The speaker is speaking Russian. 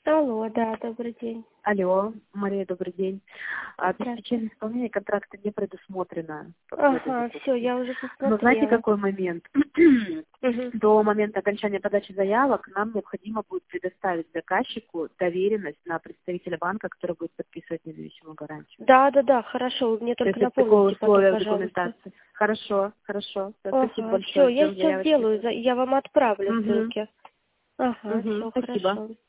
Алло, да, добрый день. Алло, Мария, добрый день. Здравствуйте. Обеспечение исполнения контракта не предусмотрено. Ага, все, я уже Но знаете, посмотрела. какой момент? Угу. До момента окончания подачи заявок нам необходимо будет предоставить заказчику доверенность на представителя банка, который будет подписывать независимую гарантию. Да, хорошо, вы мне То только есть это такое напомните потом, условие в пожалуйста. документации. Хорошо, хорошо. Да, спасибо Ага, все, большое. я Ждем сейчас заявочки. сделаю, я вам отправлю Угу, ссылки. Ага, угу, все, спасибо. хорошо.